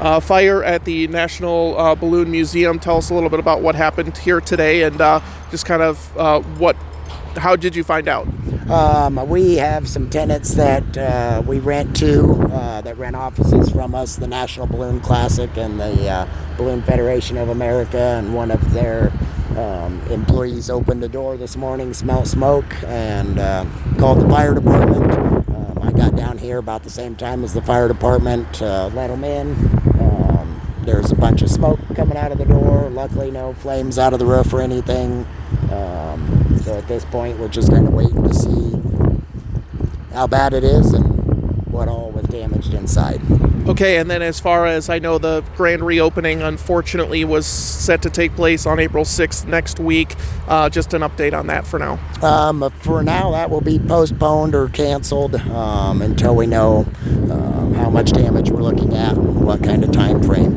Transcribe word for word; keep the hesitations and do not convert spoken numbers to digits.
uh, fire at the National uh, Balloon Museum. Tell us a little bit about what happened here today, and uh, just kind of uh, what, how did you find out? Um, we have some tenants that uh, we rent to, uh, that rent offices from us, the National Balloon Classic and the uh, Balloon Federation of America, and one of their um, employees opened the door this morning, smelled smoke, and uh, called the fire department. Um, I got down here about the same time as the fire department, uh, let them in. Um, there's a bunch of smoke coming out of the door. Luckily, no flames out of the roof or anything. Um, so at this point, we're just kind of waiting to see how bad it is and what all was damaged inside. Okay, and then as far as I know, the grand reopening, unfortunately, was set to take place on April sixth next week. Uh, just an update on that for now. Um, for now, that will be postponed or canceled um, until we know um, how much damage we're looking at and what kind of time frame.